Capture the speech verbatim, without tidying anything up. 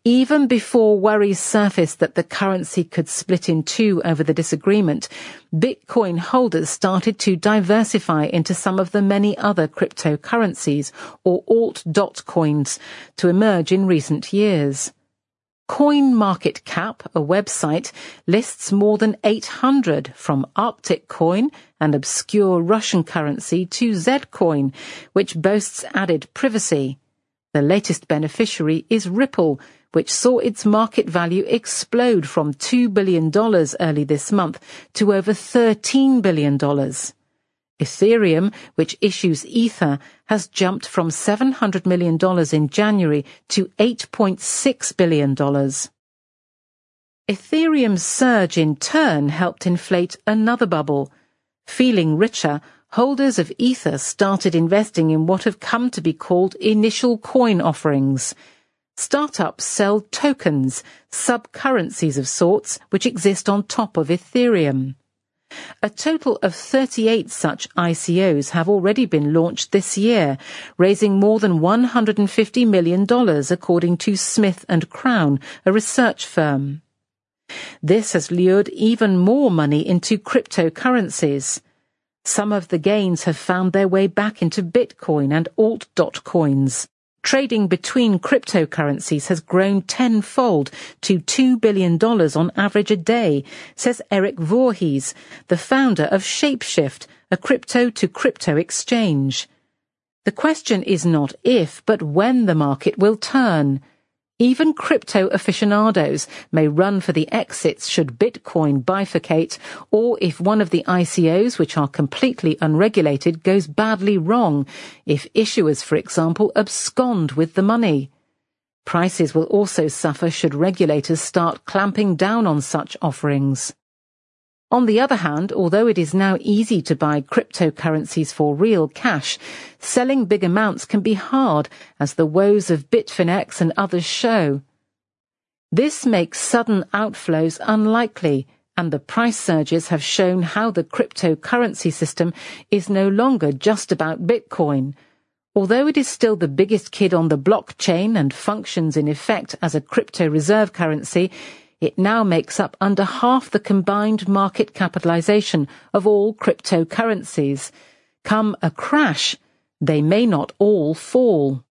Even before worries surfaced that the currency could split in two over the disagreement, Bitcoin holders started to diversify into some of the many other cryptocurrencies, or alt-coins, to emerge in recent years. CoinMarketCap, a website, lists more than eight hundred, from Arctic Coin, an obscure Russian currency, to Zcoin, which boasts added privacy. The latest beneficiary is Ripple, which saw its market value explode from two billion dollars early this month to over thirteen billion dollars. Ethereum, which issues Ether, has jumped from seven hundred million dollars in January to eight point six billion dollars. Ethereum's surge in turn helped inflate another bubble. Feeling richer, holders of Ether started investing in what have come to be called initial coin offerings. Startups sell tokens, sub-currencies of sorts, which exist on top of Ethereum. A total of thirty-eight such I C Os have already been launched this year, raising more than one hundred fifty million dollars according to Smith and Crown, a research firm. This has lured even more money into cryptocurrencies. Some of the gains have found their way back into Bitcoin and alt-coins. Trading between cryptocurrencies has grown tenfold to two billion dollars on average a day, says Eric Voorhees, the founder of Shapeshift, a crypto-to-crypto exchange. The question is not if, but when the market will turn. Even crypto aficionados may run for the exits should Bitcoin bifurcate, or if one of the I C Os, which are completely unregulated, goes badly wrong, if issuers, for example, abscond with the money. Prices will also suffer should regulators start clamping down on such offerings. On the other hand, although it is now easy to buy cryptocurrencies for real cash, selling big amounts can be hard, as the woes of Bitfinex and others show. This makes sudden outflows unlikely, and the price surges have shown how the cryptocurrency system is no longer just about Bitcoin. Although it is still the biggest kid on the blockchain and functions in effect as a crypto reserve currency, it now makes up under half the combined market capitalization of all cryptocurrencies. Come a crash, they may not all fall.